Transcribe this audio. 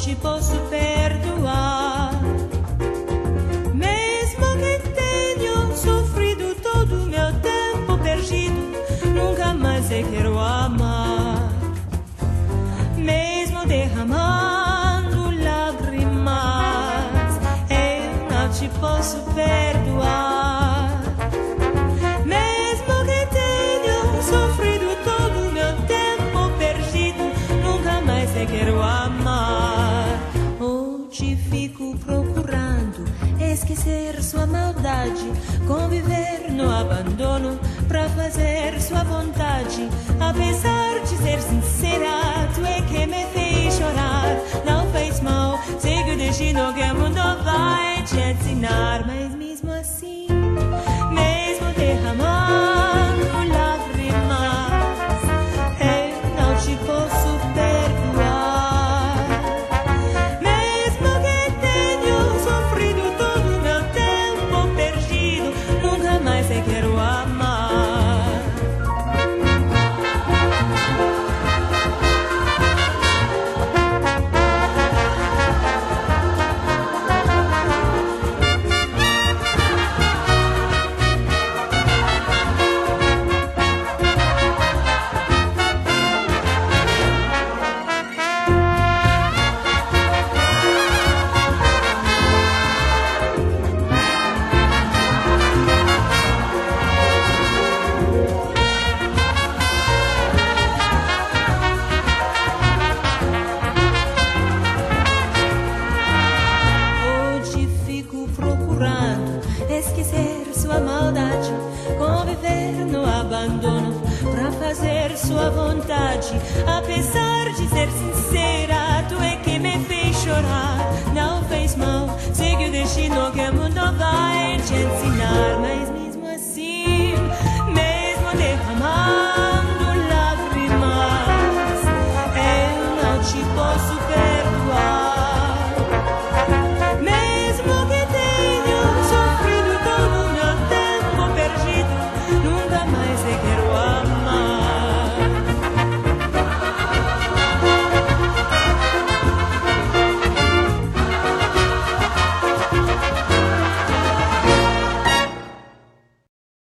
te posso perdoar. Mesmo que tenha sofrido todo o meu tempo perdido, nunca mais eu quero amar. Mesmo derramando lágrimas, eu não te posso perdoar. Mesmo que tenha sofrido todo o meu tempo perdido, nunca mais eu quero amar. Hoje fico procurando esquecer sua maldade, conviver no abandono pra fazer sua vontade. Apesar de ser sincera, tu é que me fez chorar. Não fez mal, siga o destino que o mundo vai te ensinar. Mas mesmo assim, mesmo derramando lágrimas, eu não te posso perdoar. Mesmo que tenha sofrido todo o meu tempo perdido, nunca mais eu quero amar. Esquecer sua maldade, conviver no abandono pra fazer sua vontade. Apesar